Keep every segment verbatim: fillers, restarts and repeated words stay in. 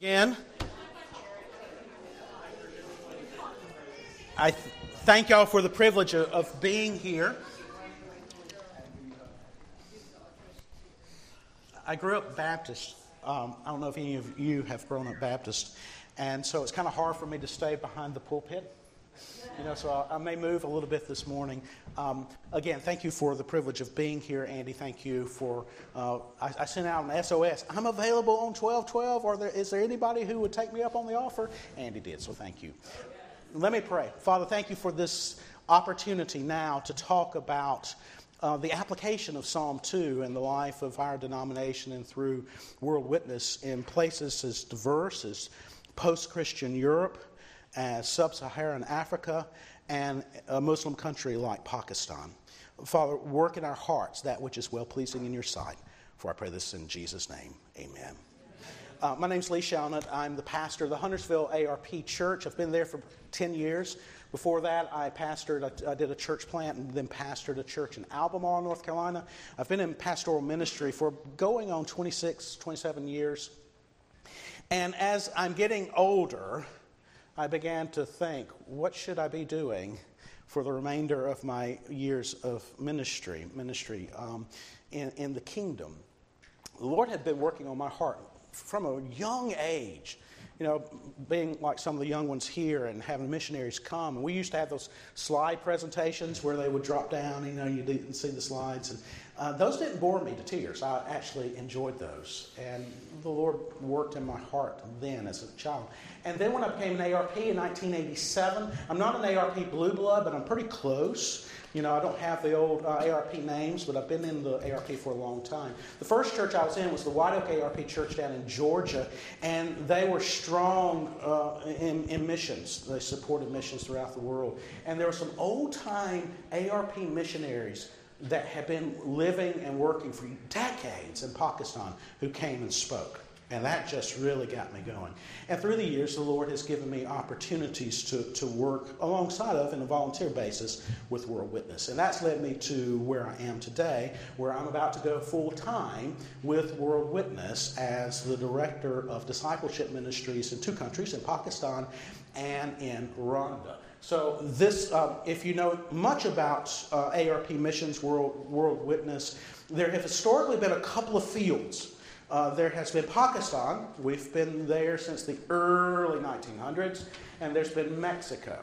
Again, I th- thank y'all for the privilege of, of being here. I grew up Baptist. Um, I don't know if any of you have grown up Baptist, and so it's kind of hard for me to stay behind the pulpit. You know, so I, I may move a little bit this morning. Um, again, thank you for the privilege of being here, Andy. Thank you for, uh, I, I sent out an S O S. I'm available on twelve twelve. Or there, is there anybody who would take me up on the offer? Andy did, so thank you. Let me pray. Father, thank you for this opportunity now to talk about uh, the application of Psalm two in the life of our denomination and through World Witness in places as diverse as post-Christian Europe, as sub-Saharan Africa, and a Muslim country like Pakistan. Father, work in our hearts that which is well-pleasing in your sight. For I pray this in Jesus' name. Amen. Uh, my name's Lee Shalnut. I'm the pastor of the Huntersville A R P Church. I've been there for ten years. Before that, I pastored, I, I did a church plant and then pastored a church in Albemarle, North Carolina. I've been in pastoral ministry for going on twenty-six, twenty-seven years. And as I'm getting older, I began to think, what should I be doing for the remainder of my years of ministry, ministry um, in, in the kingdom? The Lord had been working on my heart from a young age, you know, being like some of the young ones here and having missionaries come. And we used to have those slide presentations where they would drop down, you know, you didn't see the slides. And uh, those didn't bore me to tears. I actually enjoyed those. And the Lord worked in my heart then as a child. And then when I became an A R P in nineteen eighty-seven, I'm not an A R P blue blood, but I'm pretty close. You know, I don't have the old uh, A R P names, but I've been in the A R P for a long time. The first church I was in was the White Oak A R P Church down in Georgia, and they were strong uh, in, in missions. They supported missions throughout the world. And there were some old-time A R P missionaries that had been living and working for decades in Pakistan who came and spoke. And that just really got me going. And through the years, the Lord has given me opportunities to, to work alongside of, in a volunteer basis, with World Witness. And that's led me to where I am today, where I'm about to go full-time with World Witness as the Director of Discipleship Ministries in two countries, in Pakistan and in Rwanda. So this, uh, if you know much about uh, A R P missions, World, World Witness, there have historically been a couple of fields. Uh, there has been Pakistan. We've been there since the early nineteen hundreds. And there's been Mexico.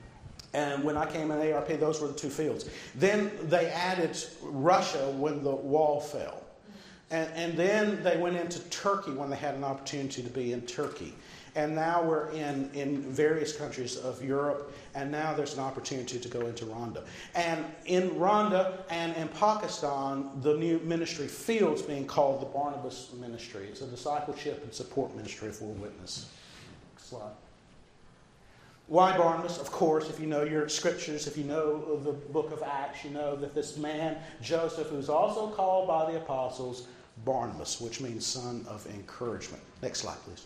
And when I came in A R P, those were the two fields. Then they added Russia when the wall fell. And, and then they went into Turkey when they had an opportunity to be in Turkey. And now we're in, in various countries of Europe, and now there's an opportunity to go into Rwanda. And in Rwanda and in Pakistan, the new ministry field's being called the Barnabas Ministry. It's a discipleship and support ministry for World Witness. Next slide. Why Barnabas? Of course, if you know your scriptures, if you know the book of Acts, you know that this man, Joseph, who's also called by the apostles Barnabas, which means son of encouragement. Next slide, please.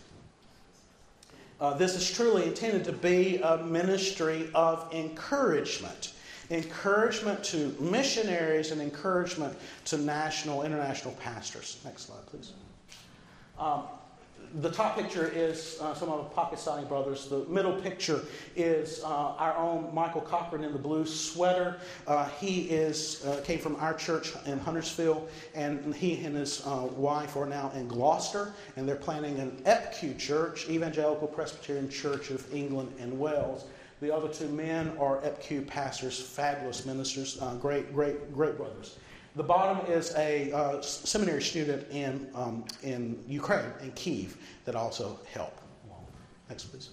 Uh, this is truly intended to be a ministry of encouragement. Encouragement to missionaries and encouragement to national, international pastors. Next slide, please. Um, the top picture is uh, some of the Pakistani brothers. The middle picture is uh, our own Michael Cochran in the blue sweater. Uh, he is uh, came from our church in Huntersville, and he and his uh, wife are now in Gloucester, and they're planning an E P Q church, Evangelical Presbyterian Church of England and Wales. The other two men are E P Q pastors, fabulous ministers, uh, great, great, great brothers. The bottom is a uh, seminary student in um, in Ukraine, in Kyiv, that also help. Next, please.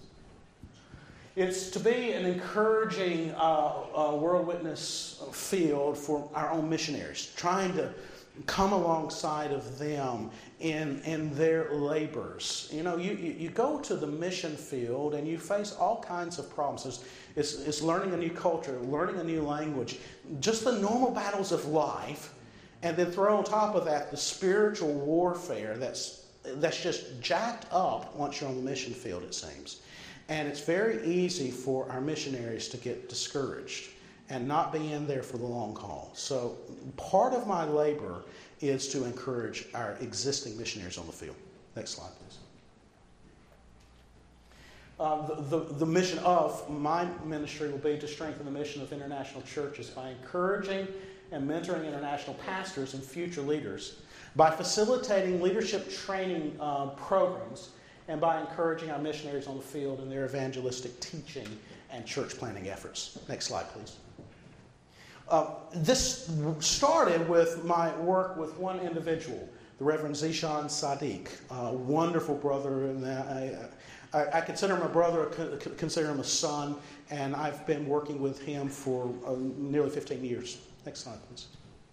It's to be an encouraging uh, uh, World Witness field for our own missionaries, trying to come alongside of them in in their labors. You know, you, you, you go to the mission field and you face all kinds of problems. It's, it's learning a new culture, learning a new language, just the normal battles of life, and then throw on top of that the spiritual warfare that's that's just jacked up once you're on the mission field, it seems. And it's very easy for our missionaries to get discouraged and not be in there for the long haul. So part of my labor is to encourage our existing missionaries on the field. Next slide, please. Uh, the, the, the mission of my ministry will be to strengthen the mission of international churches by encouraging and mentoring international pastors and future leaders, by facilitating leadership training uh, programs, and by encouraging our missionaries on the field in their evangelistic teaching and church planting efforts. Next slide, please. Uh, this started with my work with one individual, the Reverend Zishan Sadiq, a wonderful brother, and I, I, I consider him a brother, I consider him a son, and I've been working with him for uh, nearly fifteen years. Next slide, please.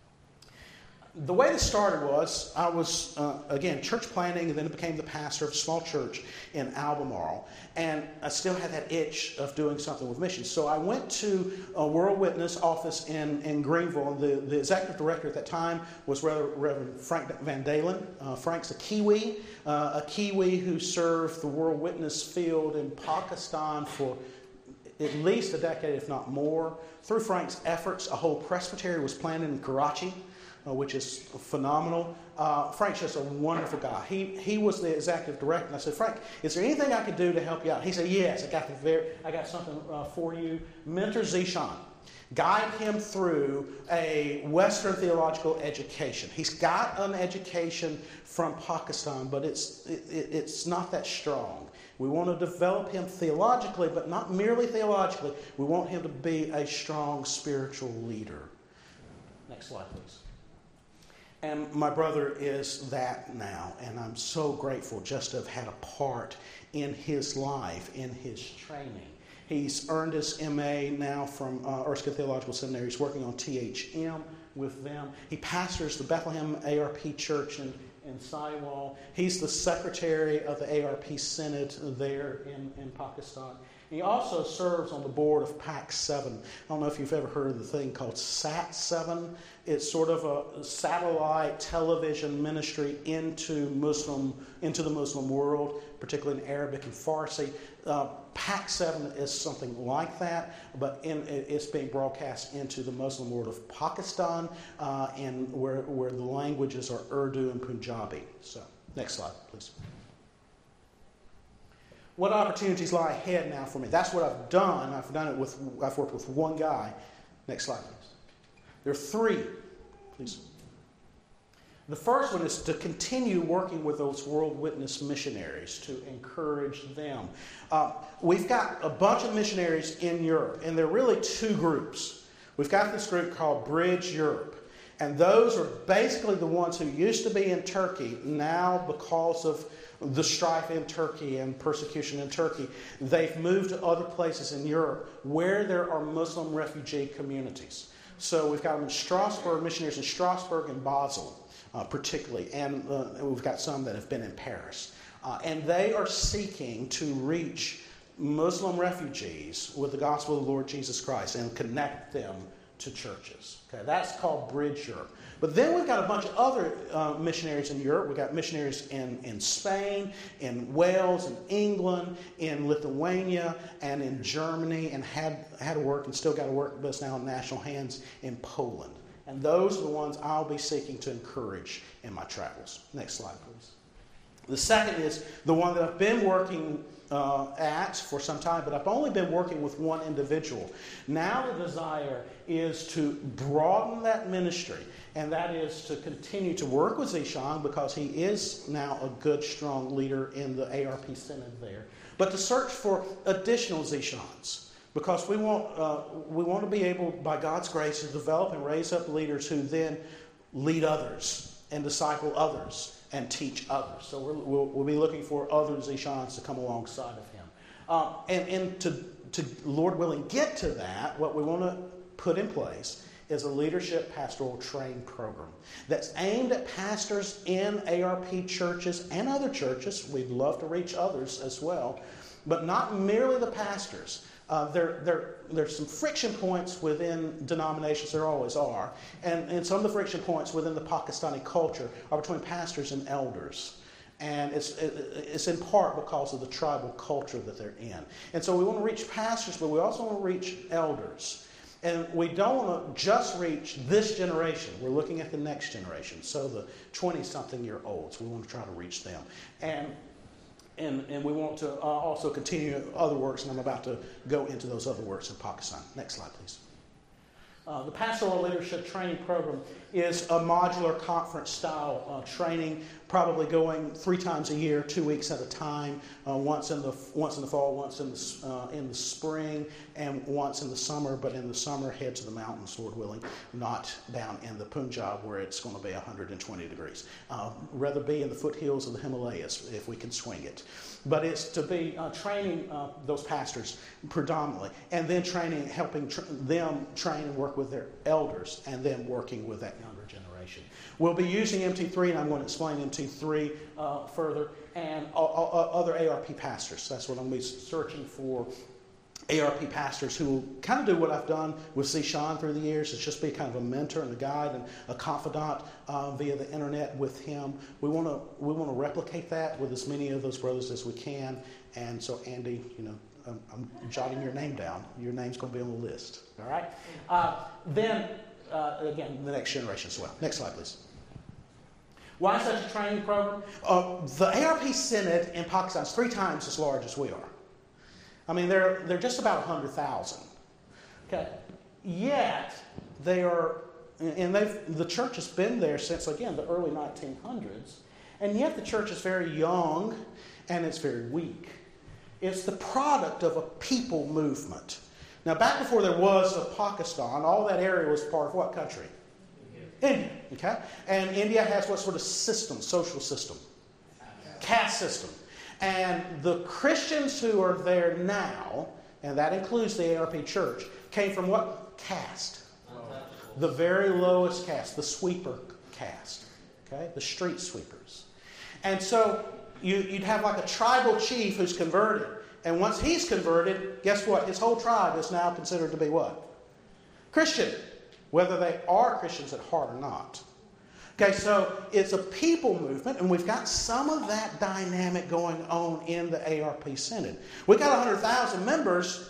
The way this started was, I was, uh, again, church planting, and then became the pastor of a small church in Albemarle. And I still had that itch of doing something with missions. So I went to a World Witness office in, in Greenville. The, the executive director at that time was Reverend Frank Van Dalen. Uh, Frank's a Kiwi, uh, a Kiwi who served the World Witness field in Pakistan for at least a decade, if not more. Through Frank's efforts, a whole presbytery was planted in Karachi, Uh, which is phenomenal. Uh, Frank's just a wonderful guy. He he was the executive director, and I said, Frank, is there anything I could do to help you out? He said, yes, I got the very, I got something uh, for you. Mentor Zishan. Guide him through a Western theological education. He's got an education from Pakistan, but it's it, it's not that strong. We want to develop him theologically, but not merely theologically. We want him to be a strong spiritual leader. Next slide, please. And my brother is that now, and I'm so grateful just to have had a part in his life, in his training. He's earned his M A now from uh, Erskine Theological Seminary. He's working on T H M with them. He pastors the Bethlehem A R P Church in, in Saiwal. He's the secretary of the A R P Synod there in, in Pakistan. He also serves on the board of PAC seven. I don't know if you've ever heard of the thing called SAT seven. It's sort of a satellite television ministry into Muslim, into the Muslim world, particularly in Arabic and Farsi. Uh, PAC seven is something like that, but in, it's being broadcast into the Muslim world of Pakistan, uh, and where, where the languages are Urdu and Punjabi. So, next slide, please. What opportunities lie ahead now for me? That's what I've done. I've done it with, I've worked with one guy. Next slide, please. There are three, please. The first one is to continue working with those World Witness missionaries, to encourage them. Uh, we've got a bunch of missionaries in Europe, and there are really two groups. We've got this group called Bridge Europe, and those are basically the ones who used to be in Turkey. Now, because of the strife in Turkey and persecution in Turkey, they've moved to other places in Europe where there are Muslim refugee communities. So we've got them in Strasbourg, missionaries in Strasbourg and Basel, uh, particularly, and uh, we've got some that have been in Paris. Uh, and they are seeking to reach Muslim refugees with the gospel of the Lord Jesus Christ and connect them to churches. Okay, that's called Bridge Europe. But then we've got a bunch of other uh, missionaries in Europe. We've got missionaries in, in Spain, in Wales, in England, in Lithuania, and in Germany, and had, had to work and still got to work, but it's now in national hands in Poland. And those are the ones I'll be seeking to encourage in my travels. Next slide, please. The second is the one that I've been working uh, at for some time, but I've only been working with one individual. Now the desire is to broaden that ministry, and that is to continue to work with Zishan, because he is now a good, strong leader in the A R P Synod there, but to search for additional Zishans, because we want, uh, we want to be able, by God's grace, to develop and raise up leaders who then lead others and disciple others and teach others. So we're, we'll, we'll be looking for other Zishans to come alongside of him. Um, and and to, to, Lord willing, get to that, what we want to put in place is a leadership pastoral training program that's aimed at pastors in A R P churches and other churches. We'd love to reach others as well, but not merely the pastors. Uh, there, there, there's some friction points within denominations, there always are, and, and some of the friction points within the Pakistani culture are between pastors and elders. And it's, it, it's in part because of the tribal culture that they're in. And so we want to reach pastors, but we also want to reach elders. And we don't want to just reach this generation. We're looking at the next generation, so the twenty-something-year-olds. We want to try to reach them. And And, and we want to uh, also continue other works, and I'm about to go into those other works in Pakistan. Next slide, please. Uh, the Pastoral Leadership Training Program is a modular conference-style uh, training, probably going three times a year, two weeks at a time, uh, once in the once in the fall, once in the uh, in the spring, and once in the summer. But in the summer, head to the mountains, Lord willing, not down in the Punjab where it's going to be one hundred twenty degrees. Uh, rather be in the foothills of the Himalayas if we can swing it. But it's to be uh, training uh, those pastors predominantly, and then training, helping tr- them train and work with their elders, and then working with that younger generation. We'll be using M T three, and I'm going to explain M T three uh, further, and uh, uh, other A R P pastors. That's what I'm going to be searching for. A R P pastors who will kind of do what I've done with Zishan through the years. It's just be kind of a mentor and a guide and a confidant uh, via the internet with him. We want to we want to replicate that with as many of those brothers as we can. And so, Andy, you know, I'm, I'm jotting your name down. Your name's going to be on the list. All right. Uh, then uh, again, the next generation as well. Next slide, please. Why such a training program? Uh, the A R P Synod in Pakistan is three times as large as we are. I mean, they're they're just about one hundred thousand. Okay, yet they are, and they've the church has been there since again the early nineteen hundreds, and yet the church is very young, and it's very weak. It's the product of a people movement. Now, back before there was a Pakistan, all that area was part of what country? India. India. Okay, and India has what sort of system, social system, caste system. And the Christians who are there now, and that includes the A R P Church, came from what caste? The very lowest caste, the sweeper caste, okay, the street sweepers. And so you, you'd have like a tribal chief who's converted. And once he's converted, guess what? His whole tribe is now considered to be what? Christian, whether they are Christians at heart or not. Okay, so it's a people movement, and we've got some of that dynamic going on in the A R P Synod. We've got one hundred thousand members,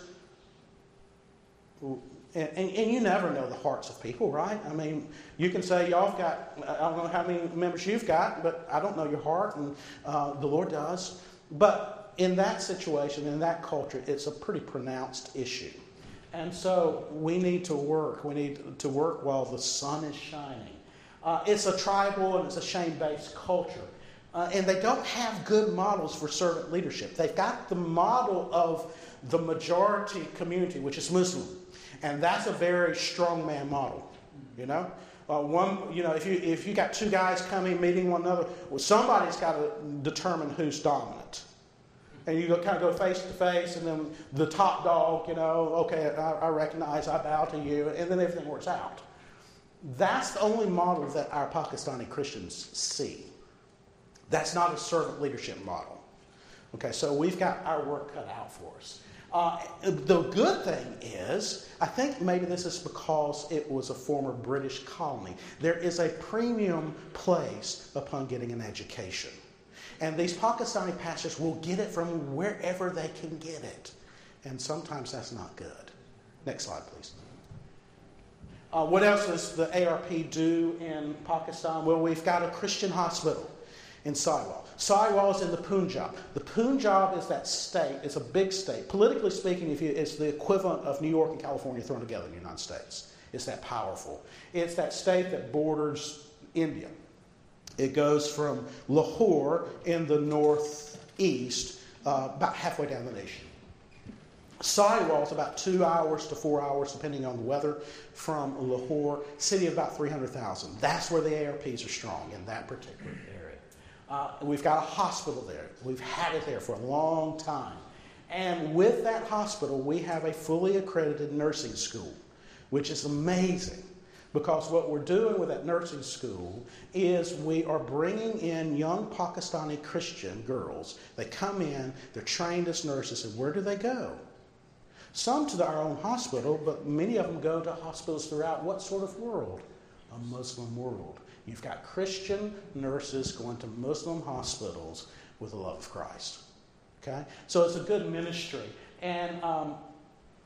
and, and, and you never know the hearts of people, right? I mean, you can say, y'all have got, I don't know how many members you've got, but I don't know your heart, and uh, the Lord does. But in that situation, in that culture, it's a pretty pronounced issue. And so we need to work. We need to work while the sun is shining. Uh, it's a tribal and it's a shame-based culture. Uh, and they don't have good models for servant leadership. They've got the model of the majority community, which is Muslim. And that's a very strongman model, you know. Uh, one, you know, if you if you got two guys coming, meeting one another, well, somebody's got to determine who's dominant. And you go, kind of go face to face, and then the top dog, you know, okay, I, I recognize, I bow to you, and then everything works out. That's the only model that our Pakistani Christians see. That's not a servant leadership model. Okay, so we've got our work cut out for us. Uh, the good thing is, I think maybe this is because it was a former British colony. There is a premium placed upon getting an education. And these Pakistani pastors will get it from wherever they can get it. And sometimes that's not good. Next slide, please. Uh, what else does the A R P do in Pakistan? Well, we've got a Christian hospital in Saiwal. Saiwal is in the Punjab. The Punjab is that state. It's a big state. Politically speaking, if you, it's the equivalent of New York and California thrown together in the United States. It's that powerful. It's that state that borders India. It goes from Lahore in the northeast, uh, about halfway down the nation. Saiwal is about two hours to four hours, depending on the weather, from Lahore. City of about three hundred thousand. That's where the A R Ps are strong, in that particular area. Uh, we've got a hospital there. We've had it there for a long time. And with that hospital, we have a fully accredited nursing school, which is amazing. Because what we're doing with that nursing school is we are bringing in young Pakistani Christian girls. They come in, they're trained as nurses, and where do they go? Some to our own hospital, but many of them go to hospitals throughout what sort of world? A Muslim world. You've got Christian nurses going to Muslim hospitals with the love of Christ. Okay? So it's a good ministry. And um,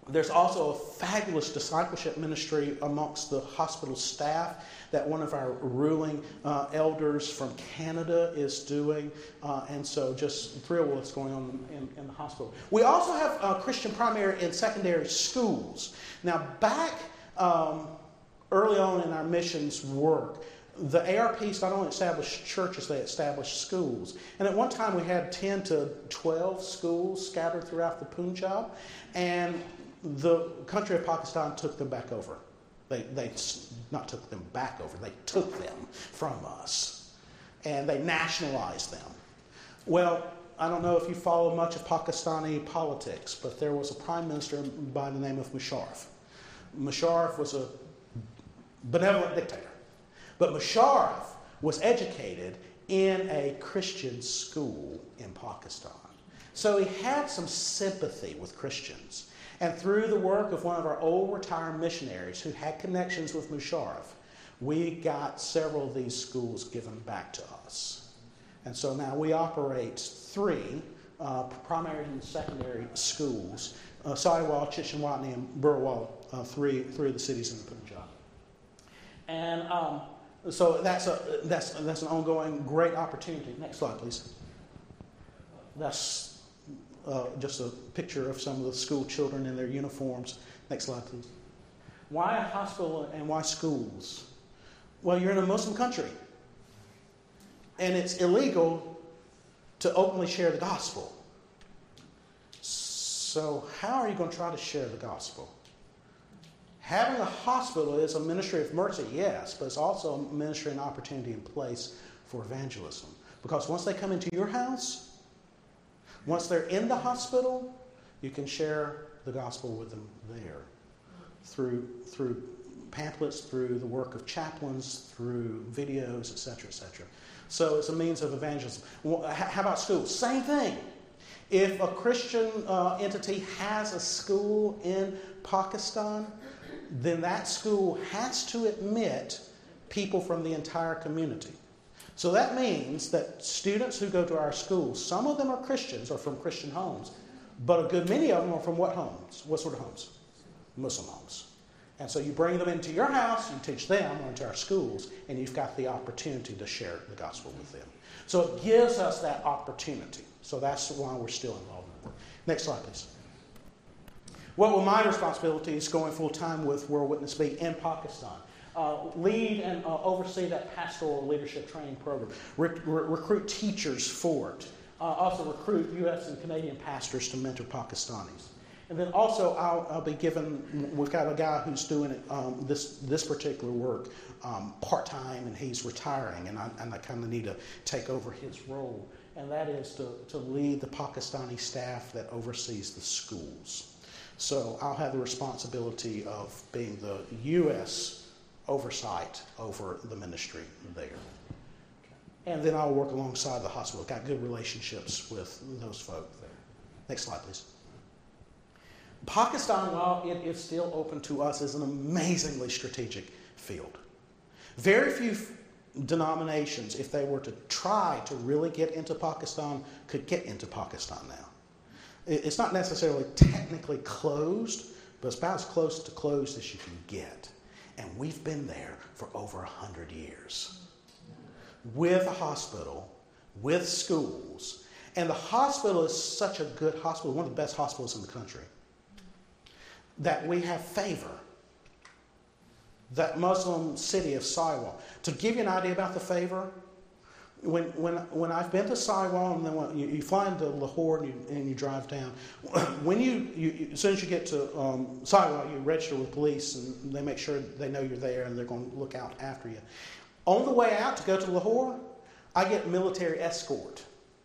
There's also a fabulous discipleship ministry amongst the hospital staff that one of our ruling uh, elders from Canada is doing. Uh, and so just thrilled with what's going on in, in the hospital. We also have uh, Christian primary and secondary schools. Now, back um, early on in our missions work, the A R Ps not only established churches, they established schools. And at one time we had ten to twelve schools scattered throughout the Punjab. And the country of Pakistan took them back over. They, they not took them back over, they took them from us. And they nationalized them. Well, I don't know if you follow much of Pakistani politics, but there was a prime minister by the name of Musharraf. Musharraf was a benevolent dictator. But Musharraf was educated in a Christian school in Pakistan. So he had some sympathy with Christians. And through the work of one of our old retired missionaries who had connections with Musharraf, we got several of these schools given back to us. And so now we operate three uh, primary and secondary schools, uh, Sariwal, Chishanwatney, and Burrawala, uh, three, three of the cities in the Punjab. And um, so that's, a, that's, that's an ongoing great opportunity. Next slide, please. That's Uh, just a picture of some of the school children in their uniforms. Next slide, please. Why a hospital and why schools? Well, you're in a Muslim country. And it's illegal to openly share the gospel. So how are you going to try to share the gospel? Having a hospital is a ministry of mercy, yes, but it's also a ministry and opportunity in place for evangelism. Because once they come into your house, once they're in the hospital, you can share the gospel with them there through through pamphlets, through the work of chaplains, through videos, et cetera, et cetera. So it's a means of evangelism. How about schools? Same thing. If a Christian uh, entity has a school in Pakistan, then that school has to admit people from the entire community. So that means that students who go to our schools, some of them are Christians or from Christian homes, but a good many of them are from what homes? What sort of homes? Muslim homes. And so you bring them into your house, you teach them, or into our schools, and you've got the opportunity to share the gospel with them. So it gives us that opportunity. So that's why we're still involved in the work. Next slide, please. What will my responsibilities going full-time with World Witness be in Pakistan? Uh, lead and uh, oversee that pastoral leadership training program. Re- re- recruit teachers for it. Uh, also recruit U S and Canadian pastors to mentor Pakistanis. And then also I'll, I'll be given, we've got a guy who's doing it, um, this this particular work um, part-time, and he's retiring, and I, and I kind of need to take over his role. And that is to, to lead the Pakistani staff that oversees the schools. So I'll have the responsibility of being the U S oversight over the ministry there. And then I'll work alongside the hospital. Got good relationships with those folk there. Next slide, please. Pakistan, while it is still open to us, is an amazingly strategic field. Very few denominations, if they were to try to really get into Pakistan, could get into Pakistan now. It's not necessarily technically closed, but it's about as close to closed as you can get. And we've been there for over one hundred years. With a hospital, with schools. And the hospital is such a good hospital, one of the best hospitals in the country, that we have favor. That Muslim city of Sariwal. To give you an idea about the favor, when when when I've been to Sariwal, and then when you, you fly into Lahore and you, and you drive down, when you, you as soon as you get to um, Sariwal, you register with police, and they make sure they know you're there, and they're going to look out after you. On the way out to go to Lahore, I get military escort.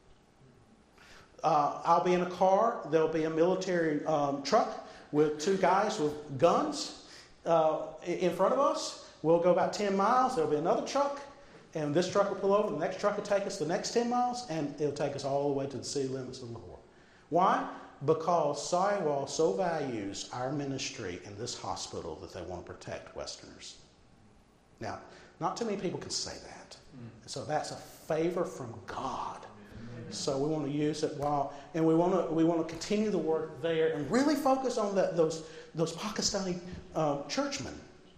Uh, I'll be in a car. There'll be a military um, truck with two guys with guns uh, in front of us. We'll go about ten miles. There'll be another truck. And this truck will pull over, the next truck will take us the next ten miles, and it'll take us all the way to the city limits of Lahore. Why? Because Sariwal so values our ministry in this hospital that they want to protect Westerners. Now, not too many people can say that. So that's a favor from God So we want to use it while, and we want to we want to continue the work there and really focus on that those those Pakistani uh, churchmen,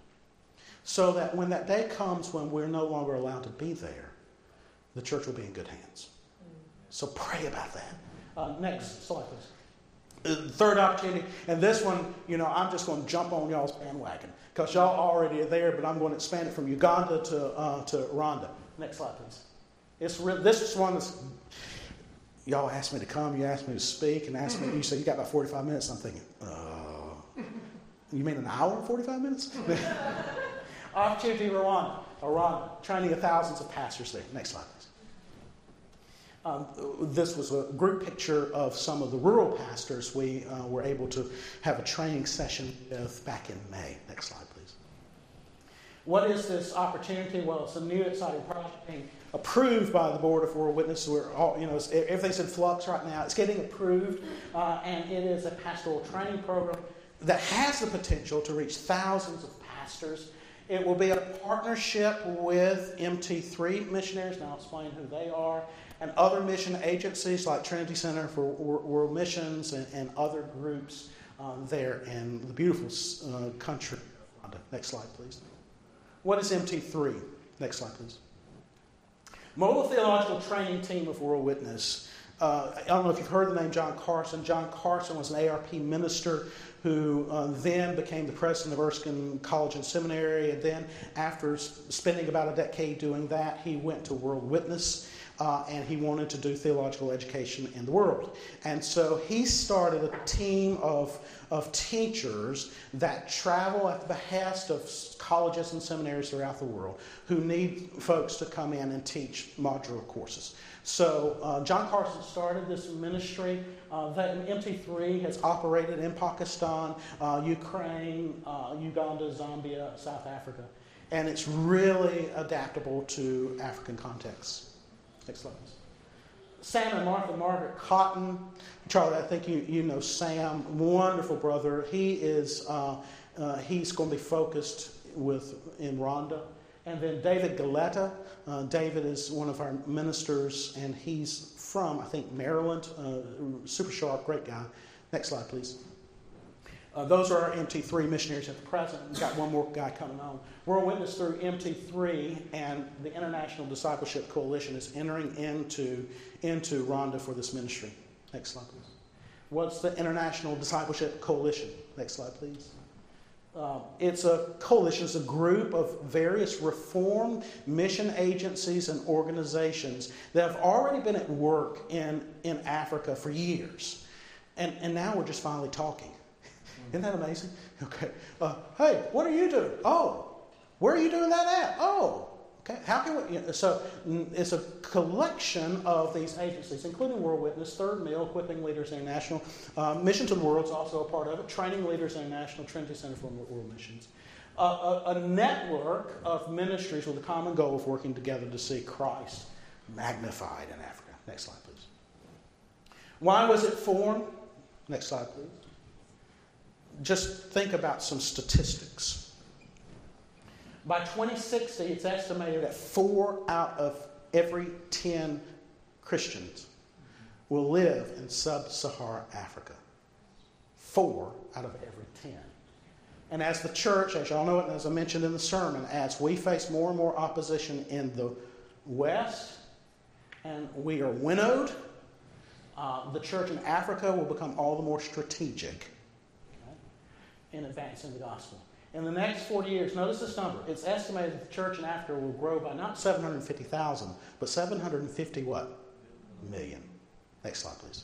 so that when that day comes when we're no longer allowed to be there, the church will be in good hands. So pray about that. Uh, next slide, please. Uh, third opportunity, and this one, you know, I'm just going to jump on y'all's bandwagon because y'all already are there, but I'm going to expand it from Uganda to uh, to Rwanda. Next slide, please. It's re- this is one that's, y'all asked me to come, you asked me to speak, and asked me, you said you got about forty-five minutes. I'm thinking, uh, you mean an hour and forty-five minutes? Opportunity Rwanda, Rwanda, training of thousands of pastors there. Next slide, please. Um, this was a group picture of some of the rural pastors we uh, were able to have a training session with back in May. Next slide, please. What is this opportunity? Well, it's a new, exciting project being approved by the Board of World Witness. We're all, you know, everything's in flux right now. It's getting approved, uh, and it is a pastoral training program that has the potential to reach thousands of pastors. It will be a partnership with M T three missionaries, and I'll explain who they are, and other mission agencies like Trinity Center for World Missions and, and other groups um, there in the beautiful uh, country of Rwanda. Next slide, please. What is M T three? Next slide, please. Mobile Theological Training Team of World Witness. Uh, I don't know if you've heard the name John Carson. John Carson was an A R P minister who uh, then became the president of Erskine College and Seminary. And then after spending about a decade doing that, he went to World Witness. Uh, and he wanted to do theological education in the world. And so he started a team of, of teachers that travel at the behest of colleges and seminaries throughout the world who need folks to come in and teach modular courses. So uh, John Carson started this ministry. Uh, that M T three has operated in Pakistan, uh, Ukraine, uh, Uganda, Zambia, South Africa. And it's really adaptable to African contexts. Next slide. Sam and Martha Margaret Cotton. Charlie, I think you, you know Sam. Wonderful brother. He is uh, uh, he's going to be focused with in Rwanda. And then David Galetta. Uh, David is one of our ministers, and he's from, I think, Maryland. Uh, super sharp, great guy. Next slide, please. Uh, those are our M T three missionaries at the present. We've got one more guy coming on. World Witness through M T three and the International Discipleship Coalition is entering into, into Rwanda for this ministry. Next slide, please. What's the International Discipleship Coalition? Next slide, please. Uh, it's a coalition, it's a group of various reformed mission agencies and organizations that have already been at work in, in Africa for years. And, and now we're just finally talking. Isn't that amazing? Okay. Uh, hey, what are you doing? Oh, where are you doing that at? Oh, okay. How can we? You know, so it's a collection of these agencies, including World Witness, Third Mill, Equipping Leaders International, uh, Mission to the World is also a part of it, Training Leaders International, Trinity Center for World Missions. Uh, a, a network of ministries with a common goal of working together to see Christ magnified in Africa. Next slide, please. Why was it formed? Next slide, please. Just think about some statistics. By twenty sixty, it's estimated that four out of every ten Christians will live in sub-Saharan Africa. Four out of every ten. And as the church, as y'all know it, and as I mentioned in the sermon, as we face more and more opposition in the West, and we are winnowed, uh, the church in Africa will become all the more strategic in advancing the gospel. In the next forty years, notice this number. It's estimated that the church in Africa will grow by not seven hundred fifty thousand, but seven hundred fifty what? Million. Next slide, please.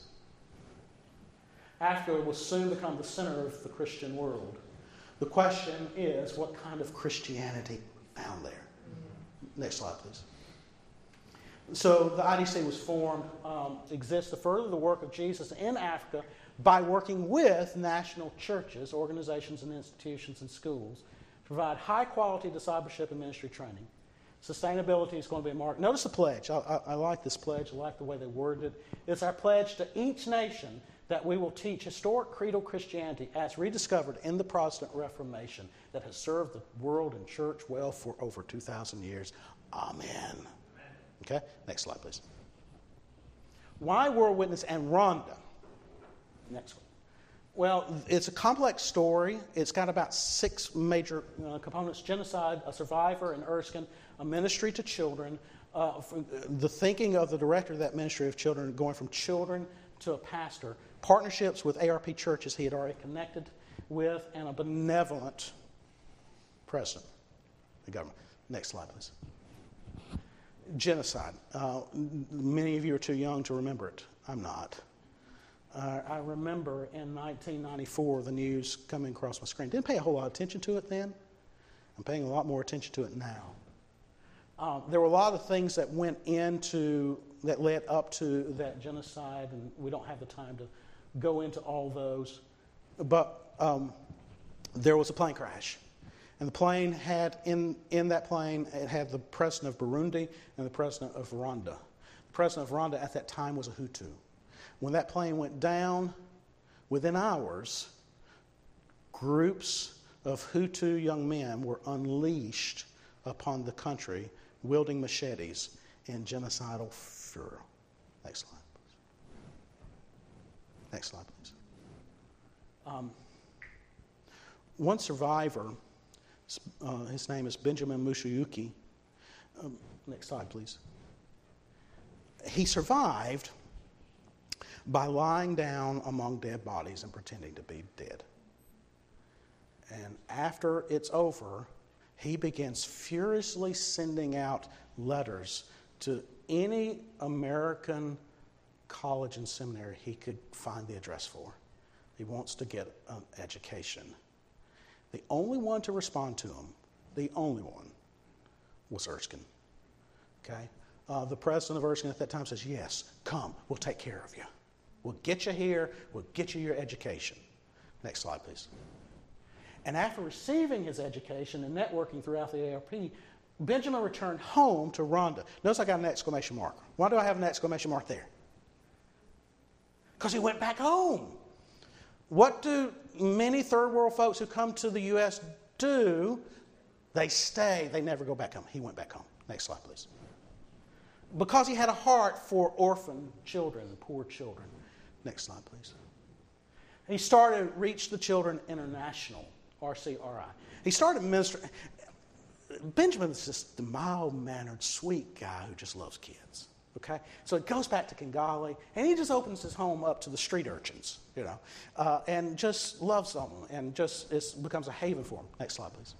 Africa will soon become the center of the Christian world. The question is, what kind of Christianity found there? Next slide, please. So the I D C was formed, um, exists to further the work of Jesus in Africa by working with national churches, organizations and institutions and schools to provide high-quality discipleship and ministry training. Sustainability is going to be a mark. Notice the pledge. I, I, I like this pledge. I like the way they worded it. It's our pledge to each nation that we will teach historic creedal Christianity as rediscovered in the Protestant Reformation that has served the world and church well for over two thousand years. Amen. Okay? Next slide, please. Why World Witness and Rhonda? Next one. Well, it's a complex story. It's got about six major uh, components: genocide, a survivor in Erskine, a ministry to children, uh, the thinking of the director of that ministry of children going from children to a pastor, partnerships with A R P churches he had already connected with, and a benevolent president of the government. Next slide, please. Genocide. Uh, many of you are too young to remember it. I'm not. Uh, I remember in nineteen ninety-four the news coming across my screen. Didn't pay a whole lot of attention to it then. I'm paying a lot more attention to it now. Um, there were a lot of things that went into, that led up to that genocide, and we don't have the time to go into all those. But um, there was a plane crash. And the plane had, in, in that plane, it had the president of Burundi and the president of Rwanda. The president of Rwanda at that time was a Hutu. When that plane went down, within hours, groups of Hutu young men were unleashed upon the country, wielding machetes in genocidal furor. Next slide, please. Next slide, please. Um, one survivor, uh, his name is Benjamin Mushayuki. Um, next slide, please. He survived by lying down among dead bodies and pretending to be dead. And after it's over, he begins furiously sending out letters to any American college and seminary he could find the address for. He wants to get an education. The only one to respond to him, the only one, was Erskine. Okay? Uh, the president of Erskine at that time says, yes, come, we'll take care of you. We'll get you here. We'll get you your education. Next slide, please. And after receiving his education and networking throughout the A R P, Benjamin returned home to Rwanda. Notice I got an exclamation mark. Why do I have an exclamation mark there? Because he went back home. What do many third world folks who come to the U S do? They stay. They never go back home. He went back home. Next slide, please. Because he had a heart for orphan children, poor children. Next slide, please. He started Reach the Children International, R C R I. He started ministering. Benjamin is just the mild-mannered, sweet guy who just loves kids. Okay? So it goes back to Kigali, and he just opens his home up to the street urchins, you know, uh, and just loves them, and just it becomes a haven for them. Next slide, please.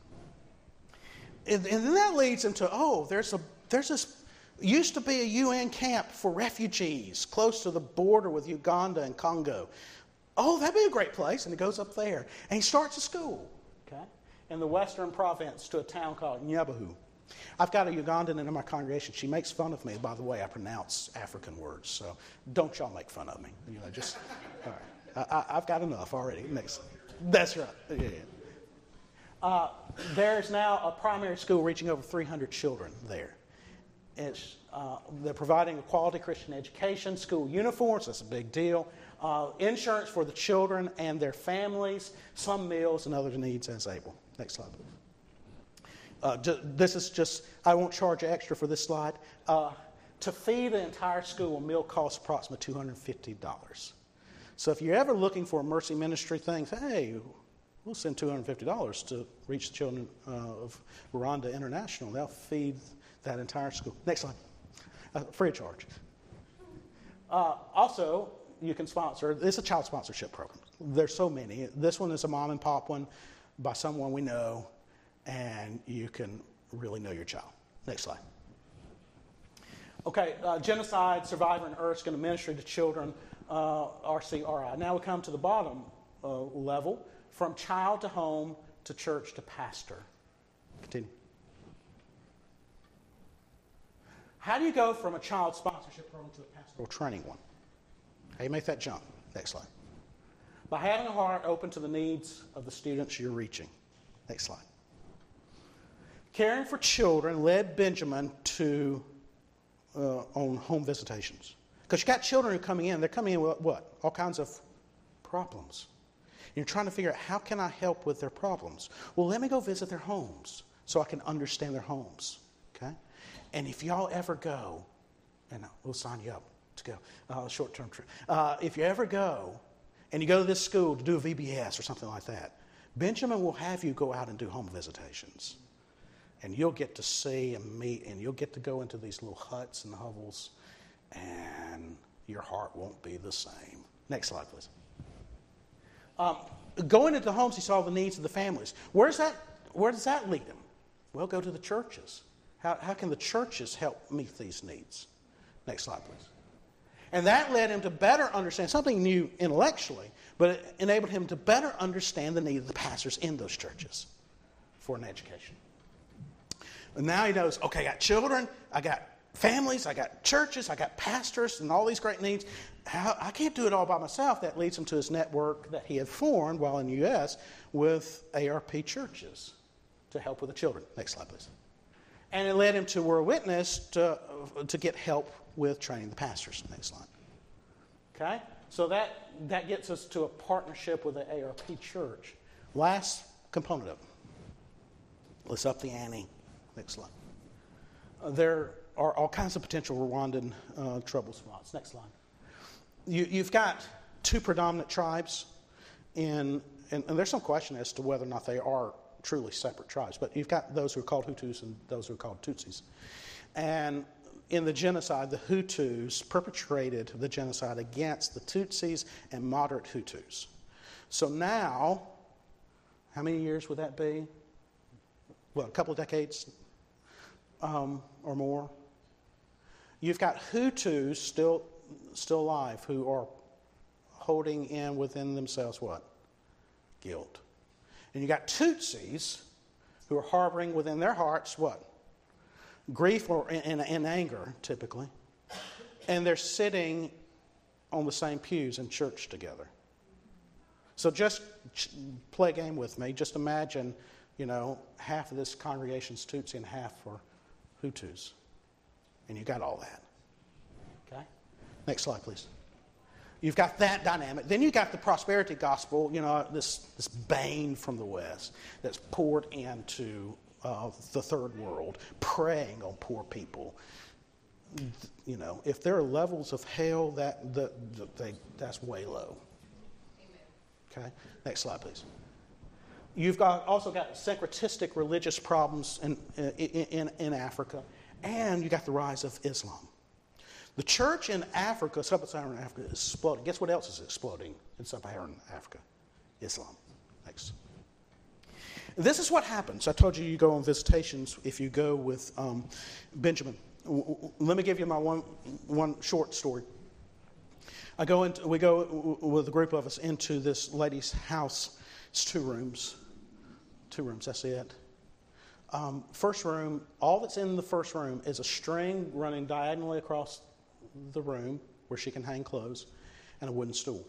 And, and then that leads him to, oh, there's a there's this used to be a U N camp for refugees close to the border with Uganda and Congo. Oh, that'd be a great place. And he goes up there. And he starts a school, okay, in the western province to a town called Nyabahu. I've got a Ugandan in my congregation. She makes fun of me, by the way. I pronounce African words. So don't y'all make fun of me. You know, just, all right. I, I, I've got enough already. Next. That's right. Yeah, yeah. Uh, there's now a primary school reaching over three hundred children there. It's, uh, they're providing a quality Christian education, school uniforms, that's a big deal, uh, insurance for the children and their families, some meals and other needs as able. Next slide, please. Uh, ju- this is just, I won't charge extra for this slide. Uh, to feed the entire school, a meal costs approximately two hundred fifty dollars. So if you're ever looking for a mercy ministry thing, hey, we'll send two hundred fifty dollars to Reach the Children uh, of Rwanda International. They'll feed that entire school. Next slide. Uh, free of charge. Uh, also, you can sponsor. It's a child sponsorship program. There's so many. This one is a mom and pop one by someone we know, and you can really know your child. Next slide. Okay, uh, genocide, survivor in Erskine, ministry to children, uh, R C R I. Now we come to the bottom uh, level, from child to home to church to pastor. Continue. How do you go from a child sponsorship program to a pastoral training one? How do you make that jump? Next slide. By having a heart open to the needs of the students you're reaching. Next slide. Caring for children led Benjamin to uh, on home visitations. Because you got children who are coming in, they're coming in with what? All kinds of problems. You're trying to figure out, how can I help with their problems? Well, let me go visit their homes so I can understand their homes. Okay? And if y'all ever go, and we'll sign you up to go, uh, short-term trip. Uh, if you ever go and you go to this school to do a V B S or something like that, Benjamin will have you go out and do home visitations. And you'll get to see and meet, and you'll get to go into these little huts and hovels, and your heart won't be the same. Next slide, please. Um, going into the homes, he saw the needs of the families. Where's that? Where does that lead him? Well, go to the churches. How, how can the churches help meet these needs? Next slide, please. And that led him to better understand something new intellectually, but it enabled him to better understand the need of the pastors in those churches for an education. And now he knows, okay, I got children, I got families, I got churches, I got pastors, and all these great needs. How, I can't do it all by myself. That leads him to his network that he had formed while in the U S with A R P churches to help with the children. Next slide, please. And it led him to World Witness to, to get help with training the pastors. Next slide. Okay? So that, that gets us to a partnership with the A R P church. Last component of it. Let's up the ante. Next slide. Uh, there are all kinds of potential Rwandan uh, trouble spots. Next slide. You, you've got two predominant tribes, in, and, and there's some question as to whether or not they are truly separate tribes, but you've got those who are called Hutus and those who are called Tutsis. And in the genocide, the Hutus perpetrated the genocide against the Tutsis and moderate Hutus. So now, how many years would that be? Well, a couple of decades um, or more. You've got Hutus still still alive who are holding in within themselves what? Guilt. And you got Tutsis who are harboring within their hearts what? Grief or and, and anger, typically. And they're sitting on the same pews in church together. So just play a game with me. Just imagine, you know, half of this congregation's Tutsi and half are Hutus. And you got all that. Okay? Next slide, please. You've got that dynamic. Then you've got the prosperity gospel, you know, this, this bane from the West that's poured into uh, the third world, preying on poor people. You know, if there are levels of hell, that the, the, they, that's way low. Amen. Okay? Next slide, please. You've got also got syncretistic religious problems in, in, in, in Africa, and you got the rise of Islam. The church in Africa, sub-Saharan Africa, is exploding. Guess what else is exploding in sub-Saharan Africa? Islam. Next. This is what happens. I told you you go on visitations if you go with um, Benjamin. Let me give you my one one short story. I go into, we go with a group of us into this lady's house. It's two rooms. Two rooms, that's it. Um, first room, all that's in the first room is a string running diagonally across the room where she can hang clothes and a wooden stool.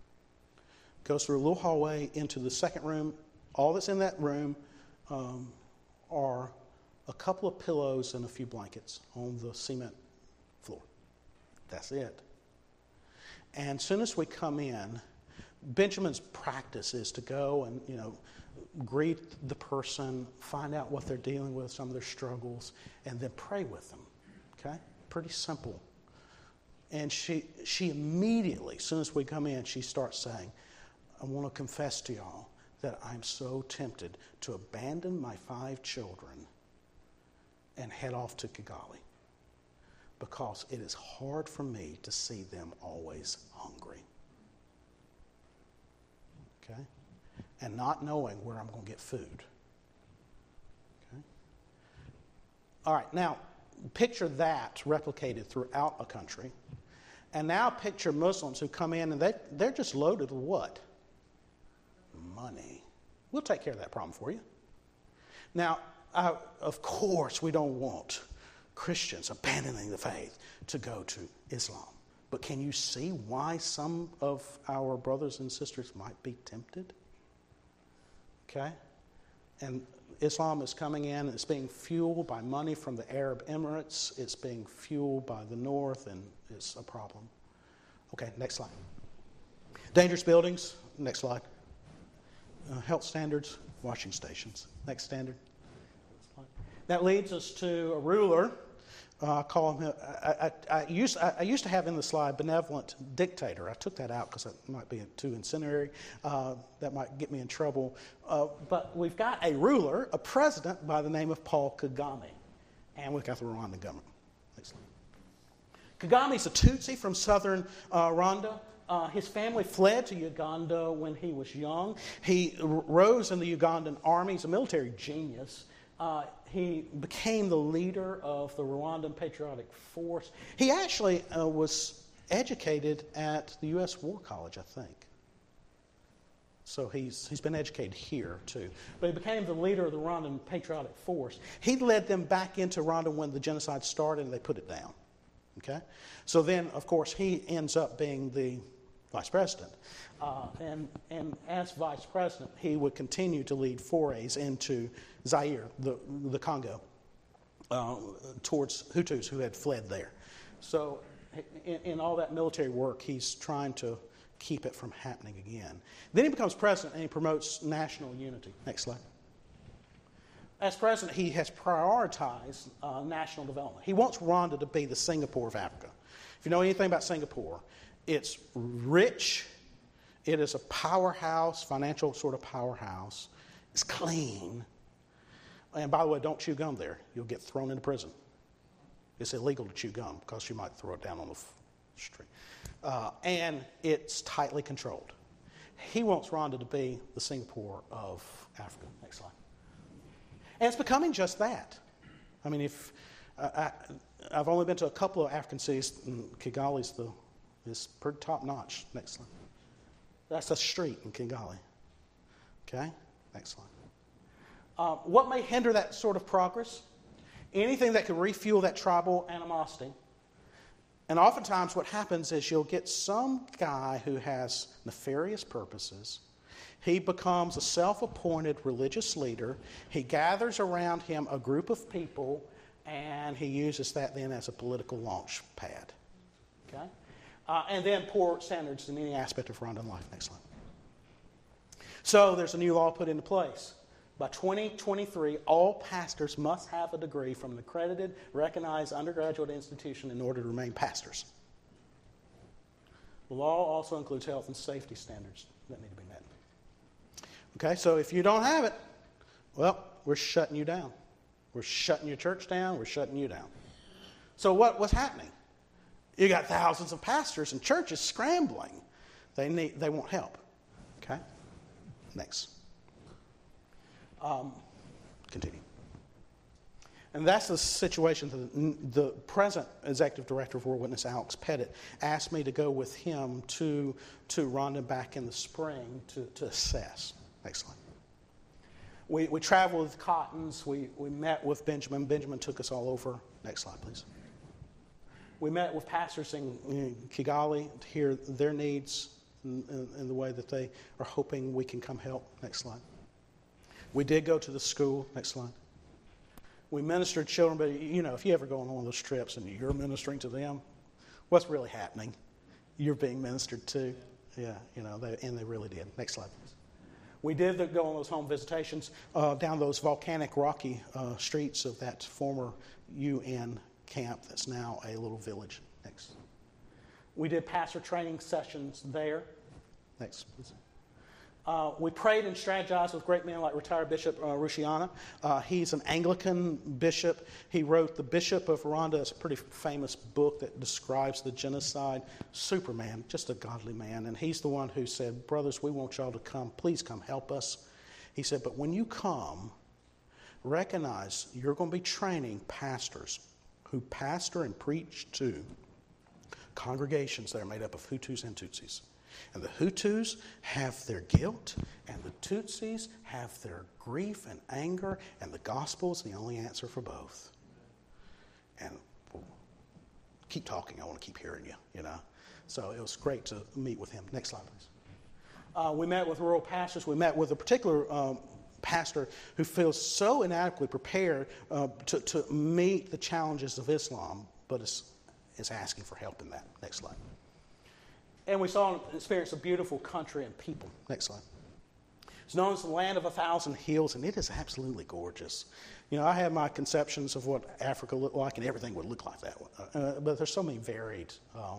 Goes through a little hallway into the second room. All that's in that room um, are a couple of pillows and a few blankets on the cement floor. That's it. And as soon as we come in, Benjamin's practice is to go and, you know, greet the person, find out what they're dealing with, some of their struggles, and then pray with them. Okay? Pretty simple. And she she immediately, as soon as we come in, she starts saying, I want to confess to y'all that I'm so tempted to abandon my five children and head off to Kigali because it is hard for me to see them always hungry. Okay? And not knowing where I'm going to get food. Okay? All right, now, picture that replicated throughout a country. And now picture Muslims who come in and they, they're just loaded with what? Money. We'll take care of that problem for you. Now, uh, of course, we don't want Christians abandoning the faith to go to Islam. But can you see why some of our brothers and sisters might be tempted? Okay? And Islam is coming in, it's being fueled by money from the Arab Emirates, it's being fueled by the North, and it's a problem. Okay, next slide. Dangerous buildings, next slide. Uh, health standards, washing stations. Next standard. That leads us to a ruler Uh, I call him. I, I, I used I, I used to have in the slide benevolent dictator. I took that out because that might be too incendiary. Uh, that might get me in trouble. Uh, but we've got a ruler, a president by the name of Paul Kagame, and we've got the Rwandan government. Kagame's a Tutsi from southern uh, Rwanda. Uh, his family fled to Uganda when he was young. He r- rose in the Ugandan army. He's a military genius. Uh, he became the leader of the Rwandan Patriotic Force. He actually uh, was educated at the U S War College, I think. So he's he's been educated here, too. But he became the leader of the Rwandan Patriotic Force. He led them back into Rwanda when the genocide started, and they put it down. Okay? So then, of course, he ends up being the vice president. Uh, and, and as vice president, he would continue to lead forays into Zaire, the, the Congo, uh, towards Hutus who had fled there. So in, in all that military work, he's trying to keep it from happening again. Then he becomes president and he promotes national unity. Next slide. As president, he has prioritized uh, national development. He wants Rwanda to be the Singapore of Africa. If you know anything about Singapore, it's rich. It is a powerhouse, financial sort of powerhouse. It's clean. And by the way, don't chew gum there. You'll get thrown into prison. It's illegal to chew gum because you might throw it down on the f- street. Uh, and it's tightly controlled. He wants Rwanda to be the Singapore of Africa. Next slide. And it's becoming just that. I mean, if uh, I, I've only been to a couple of African cities, and Kigali's the is pretty top notch. Next slide. That's a street in Kigali. Okay. Next slide. Uh, what may hinder that sort of progress? Anything that could refuel that tribal animosity. And oftentimes, what happens is you'll get some guy who has nefarious purposes. He becomes a self-appointed religious leader. He gathers around him a group of people, and he uses that then as a political launch pad. Okay? Uh, and then poor standards in any aspect of Rwandan life. Next slide. So there's a new law put into place. By twenty twenty-three, all pastors must have a degree from an accredited, recognized undergraduate institution in order to remain pastors. The law also includes health and safety standards that need to be met. Okay, so if you don't have it, well, we're shutting you down. We're shutting your church down. We're shutting you down. So what, what's happening? You got thousands of pastors and churches scrambling. They need, they want help. Okay? Next. Um, continue. And that's the situation that the present executive director of World Witness, Alex Pettit, asked me to go with him to, to Rwanda back in the spring to, to assess. Next slide. We, we traveled with Cottons. We, we met with Benjamin. Benjamin took us all over. Next slide, please. We met with pastors in, in Kigali to hear their needs in, in, in the way that they are hoping we can come help. Next slide. We did go to the school. Next slide. We ministered children, but you know, if you ever go on one of those trips and you're ministering to them, what's really happening? You're being ministered to. Yeah, you know, they, and they really did. Next slide, please. We did go on those home visitations uh, down those volcanic, rocky uh, streets of that former U N camp that's now a little village. Next. We did pastor training sessions there. Next, please. Uh, we prayed and strategized with great men like retired Bishop uh, Rushiana. Uh, he's an Anglican bishop. He wrote The Bishop of Rwanda. It's a pretty famous book that describes the genocide. Superman, just a godly man. And he's the one who said, brothers, we want y'all to come. Please come help us. He said, but when you come, recognize you're going to be training pastors who pastor and preach to congregations that are made up of Hutus and Tutsis. And the Hutus have their guilt, and the Tutsis have their grief and anger, and the gospel is the only answer for both. And well, keep talking. I want to keep hearing you, you know. So it was great to meet with him. Next slide, please. Uh, we met with rural pastors. We met with a particular um, pastor who feels so inadequately prepared uh, to, to meet the challenges of Islam, but is, is asking for help in that. Next slide. And we saw and experienced a beautiful country and people. Next slide. It's known as the land of a thousand hills, and it is absolutely gorgeous. You know, I have my conceptions of what Africa looked like, and everything would look like that. Uh, but there's so many varied, uh,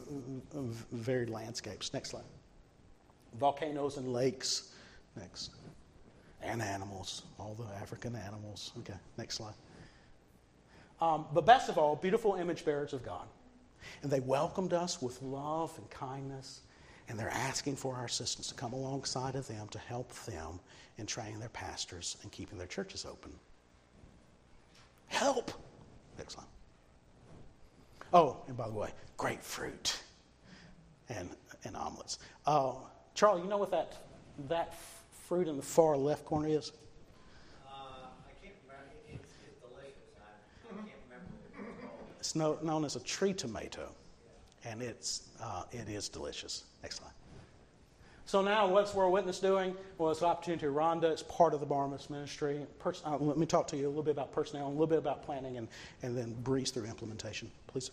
varied landscapes. Next slide. Volcanoes and lakes. Next. And animals, all the African animals. Okay, next slide. Um, but best of all, beautiful image bearers of God. And they welcomed us with love and kindness, and they're asking for our assistance to come alongside of them to help them in training their pastors and keeping their churches open. Help! Next slide. Oh, and by the way, grapefruit and, and omelets. Uh, Charlie, you know what that, that fruit in the far left corner is? Uh, I can't remember. It's, it's delicious. I, I can't remember what it's called. It's no, known as a tree tomato, and it's uh, it is delicious. Next slide. So now, what's World Witness doing? Well, it's an opportunity to Rhonda. It's part of the Barnabas ministry. Pers- uh, let me talk to you a little bit about personnel, a little bit about planning, and, and then breeze through implementation, please.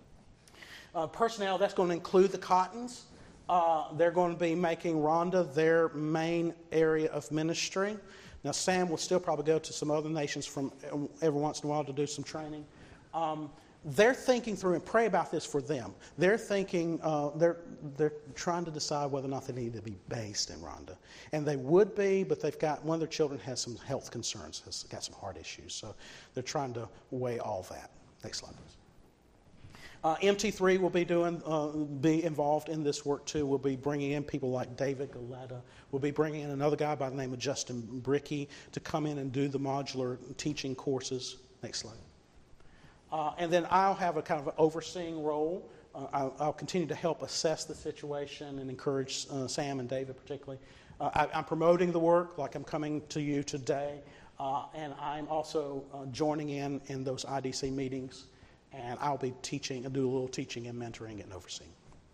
Uh, personnel, that's going to include the Cottons. Uh, they're going to be making Rhonda their main area of ministry. Now, Sam will still probably go to some other nations from every once in a while to do some training. Um, they're thinking through, and pray about this for them. They're thinking, uh, they're they're trying to decide whether or not they need to be based in Rhonda. And they would be, but they've got, one of their children has some health concerns, has got some heart issues. So they're trying to weigh all that. Next slide, please. Uh, M T three will be doing, uh, be involved in this work too. We'll be bringing in people like David Galetta. We'll be bringing in another guy by the name of Justin Bricky to come in and do the modular teaching courses. Next slide. Uh, and then I'll have a kind of an overseeing role. Uh, I'll, I'll continue to help assess the situation and encourage uh, Sam and David particularly. Uh, I, I'm promoting the work like I'm coming to you today. Uh, and I'm also uh, joining in in those I D C meetings. And I'll be teaching and do a little teaching and mentoring and overseeing.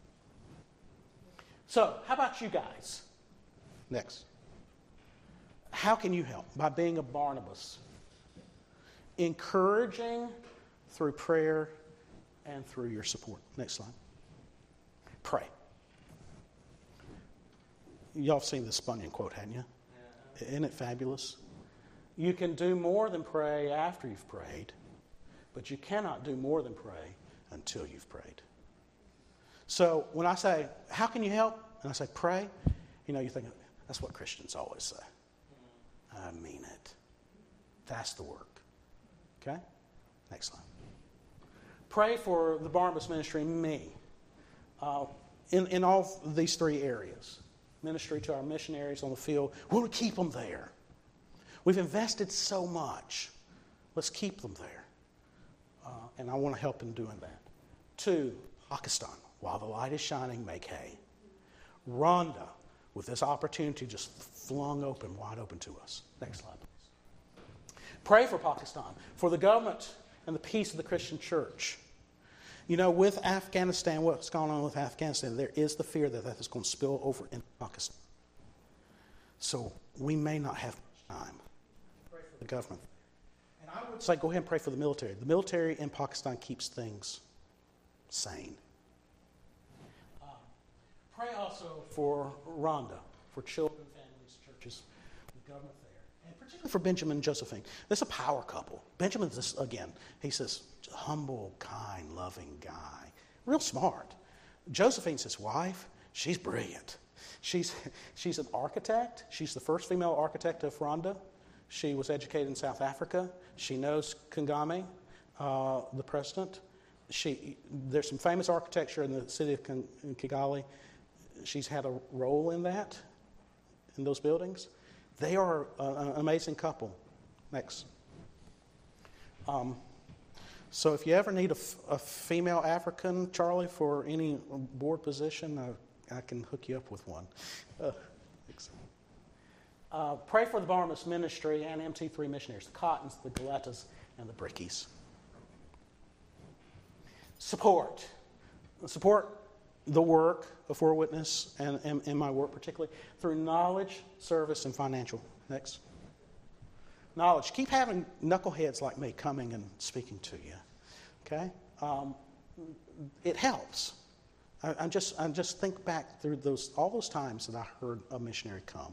So, how about you guys? Next. How can you help? By being a Barnabas. Encouraging through prayer and through your support. Next slide. Pray. Y'all have seen the Bunyan quote, hadn't you? Yeah. Isn't it fabulous? You can do more than pray after you've prayed. But you cannot do more than pray until you've prayed. So when I say, how can you help? And I say, pray, you know, you think, that's what Christians always say. I mean it. That's the work. Okay? Next slide. Pray for the Barnabas ministry and me uh, in, in all these three areas. Ministry to our missionaries on the field. We want to keep them there. We've invested so much. Let's keep them there. Uh, and I want to help in doing that. Two, Pakistan. While the light is shining, make hay. Rhonda, with this opportunity just flung open, wide open to us. Next slide, please. Pray for Pakistan, for the government and the peace of the Christian church. You know, with Afghanistan, what's going on with Afghanistan, there is the fear that that is going to spill over into Pakistan. So we may not have time. Pray for the government. I would say go ahead and pray for the military. The military in Pakistan keeps things sane. Uh, pray also for Rhonda, for children, families, churches, the government there, and particularly for Benjamin and Josephine. This is a power couple. Benjamin's, this, again, he says, humble, kind, loving guy. Real smart. Josephine's his wife. She's brilliant. She's, she's an architect. She's the first female architect of Rhonda. She was educated in South Africa. She knows Kagame, uh, the president. She, there's some famous architecture in the city of Kigali. She's had a role in that, in those buildings. They are a, an amazing couple. Next. Um, so if you ever need a, a female African, Charlie, for any board position, I, I can hook you up with one. Uh, thanks. Uh, pray for the Barnabas ministry and M T three missionaries, the Cottons, the Galettas, and the Brickies. Support. Support the work of World Witness and, and, and my work particularly through knowledge, service, and financial. Next. Knowledge. Keep having knuckleheads like me coming and speaking to you. Okay? Um, it helps. I, I just I just think back through those all those times that I heard a missionary come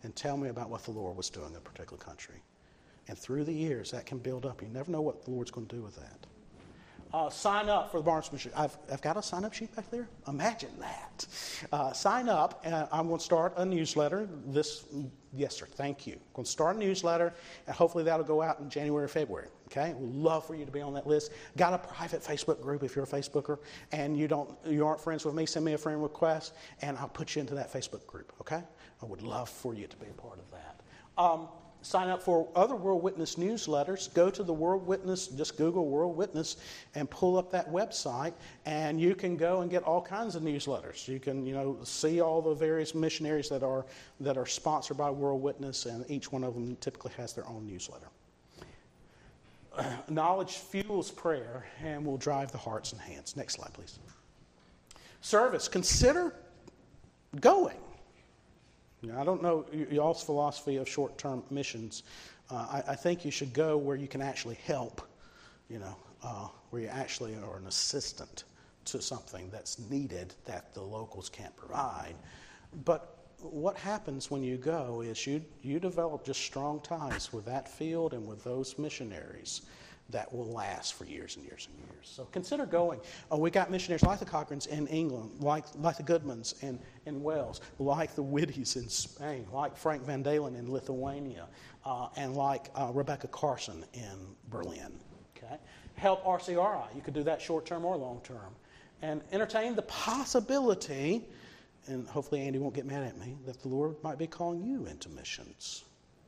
and tell me about what the Lord was doing in a particular country. And through the years, that can build up. You never know what the Lord's going to do with that. Uh, sign up for the Barnabas Mission. I've, I've got a sign-up sheet back there. Imagine that. Uh, sign up. Uh, I'm going to start a newsletter this. Yes, sir. Thank you. I'm going to start a newsletter, and hopefully that'll go out in January or February. Okay. We'd love for you to be on that list. Got a private Facebook group if you're a Facebooker, and you don't, you aren't friends with me. Send me a friend request, and I'll put you into that Facebook group. Okay. I would love for you to be a part of that. Um, Sign up for other World Witness newsletters. Go to the World Witness, just Google World Witness and pull up that website, and you can go and get all kinds of newsletters. You can, you know, see all the various missionaries that are that are sponsored by World Witness, and each one of them typically has their own newsletter. Knowledge fuels prayer and will drive the hearts and hands. Next slide, please. Service. Consider going. Now, I don't know y'all's philosophy of short-term missions. Uh, I, I think you should go where you can actually help, you know, uh, where you actually are an assistant to something that's needed that the locals can't provide. But what happens when you go is you you develop just strong ties with that field and with those missionaries that will last for years and years and years. So consider going. Oh, we got missionaries like the Cochrans in England, like like the Goodmans in, in Wales, like the Whitties in Spain, like Frank Van Dalen in Lithuania, uh, and like uh, Rebecca Carson in Berlin. Okay, help R C R I. You could do that short term or long term, and entertain the possibility, and hopefully Andy won't get mad at me, that the Lord might be calling you into missions.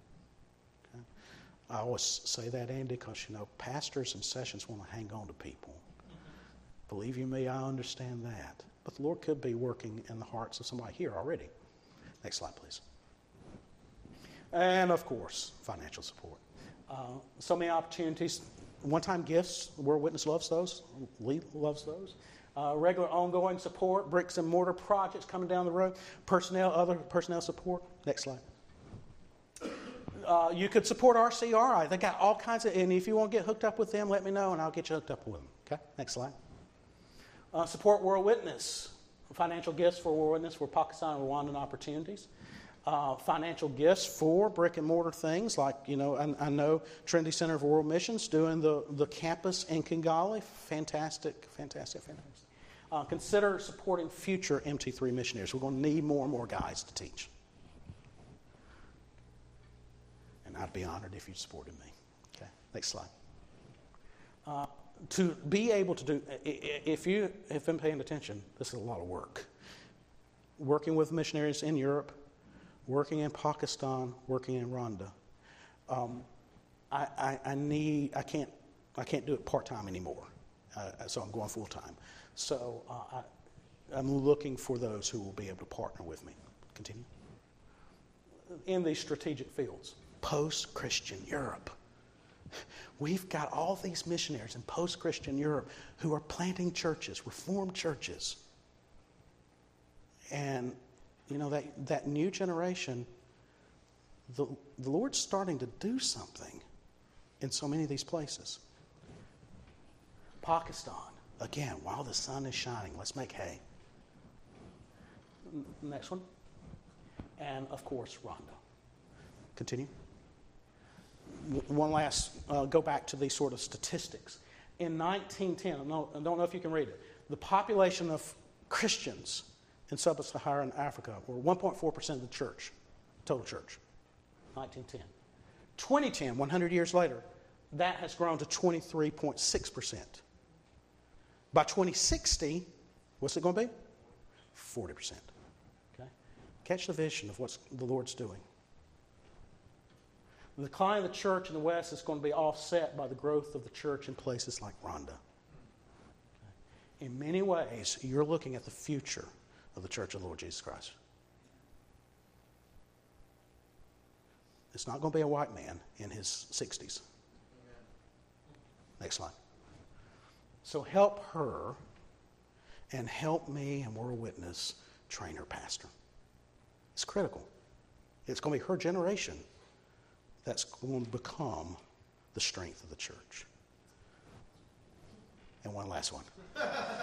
I always say that, Andy, because, you know, pastors and sessions want to hang on to people. Mm-hmm. Believe you me, I understand that. But the Lord could be working in the hearts of somebody here already. Next slide, please. And, of course, financial support. Uh, so many opportunities. One-time gifts, World Witness loves those. Lee loves those. Uh, regular ongoing support, bricks and mortar projects coming down the road. Personnel, other personnel support. Next slide. Uh, you could support R C R I. They got all kinds of, and if you want to get hooked up with them, let me know and I'll get you hooked up with them. Okay, next slide. Uh, support World Witness. Financial gifts for World Witness for Pakistan and Rwandan opportunities. Uh, financial gifts for brick and mortar things like, you know, I, I know Trinity Center for World Missions doing the, the campus in Kigali. Fantastic, fantastic, fantastic. Uh, consider supporting future M T three missionaries. We're going to need more and more guys to teach. I'd be honored if you supported me. Okay, next slide. Uh, to be able to do, if you have been paying attention, this is a lot of work. Working with missionaries in Europe, working in Pakistan, working in Rwanda. Um, I, I, I need, I can't, I can't do it part time anymore. Uh, so I'm going full time. So uh, I, I'm looking for those who will be able to partner with me. Continue. In these strategic fields. Post-Christian Europe. We've got all these missionaries in post-Christian Europe who are planting churches, reformed churches. And, you know, that, that new generation, the, the Lord's starting to do something in so many of these places. Pakistan, again, while the sun is shining, let's make hay. Next one. And, of course, Rwanda. Continue. One last, uh, go back to these sort of statistics. In nineteen ten, I don't, know, I don't know if you can read it, the population of Christians in sub-Saharan Africa were one point four percent of the church, total church, nineteen ten. twenty ten, one hundred years later, that has grown to twenty-three point six percent. By twenty sixty, what's it going to be? forty percent. Okay? Catch the vision of what the Lord's doing. The decline of the church in the West is going to be offset by the growth of the church in places like Rwanda. In many ways, you're looking at the future of the Church of the Lord Jesus Christ. It's not going to be a white man in his sixties. Amen. Next slide. So help her and help me and World Witness train her pastor. It's critical. It's going to be her generation that's going to become the strength of the church. And one last one.